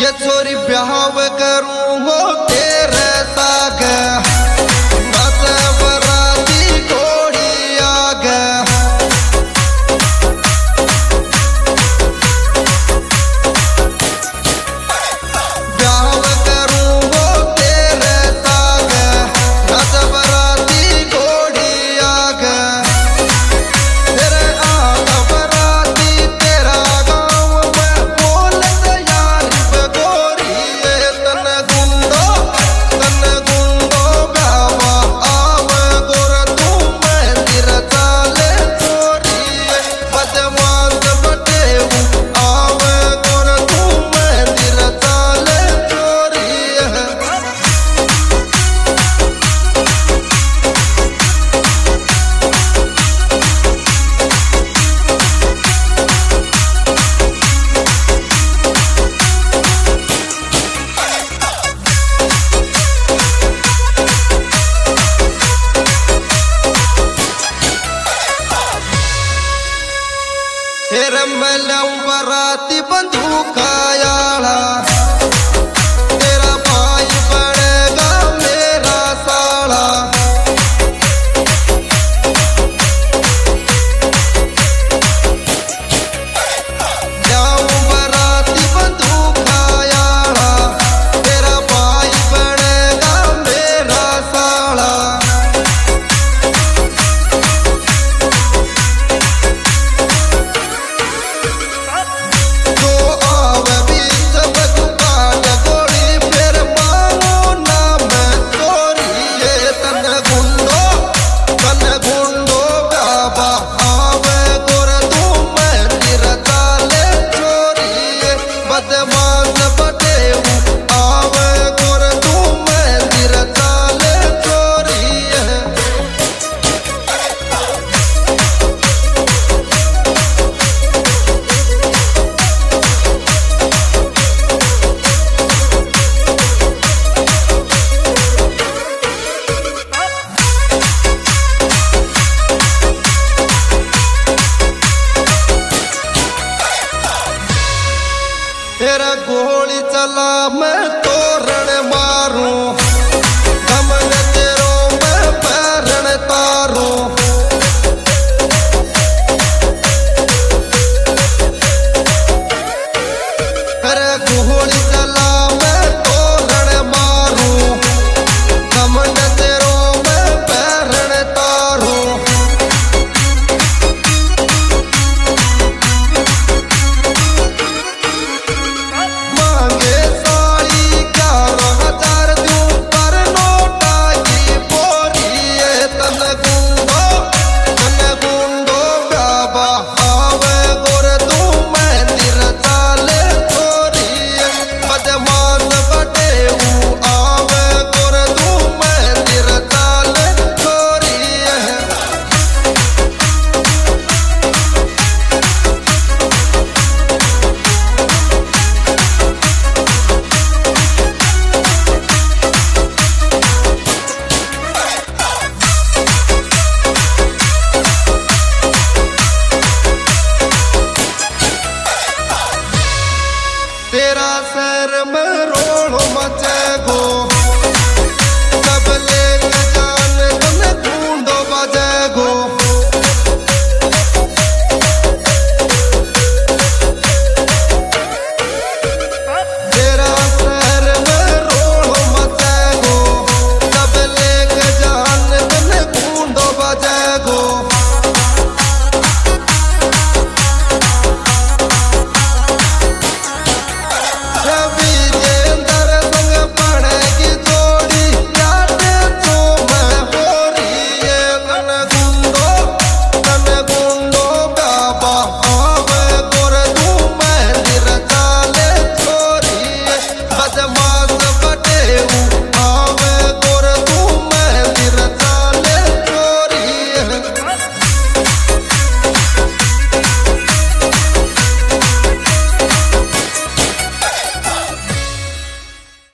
ये छोरी ब्याह करूँ हो तेरे साग बस बराती घोड़ी आग ब्याह करूँ हो तेरे साग बस बराती घोड़ी आग तेरे आग बराती तेरा गाँव में बोल यार गोरी तन गुंडो बाबा आव गोर तू मंदिर चाले चोरी बदमाश बटेऊ आव गोर तू मंदिर चाले चोरी रमलऊ बराती बंदूक आयाला तेरा भाई पड़ेगा मेरा साला जाऊं बराती बंदूक आयाला तेरा भाई पड़ेगा मेरा साला तेरा गोली चला मैं तोरण मारूं दमन तेरो मैं पैरण तारूं तेरा गोली चला मैं तोरण मारूं दमन तेरो मैं पैरण तारूं तेरा सर में रोड़ मचे गो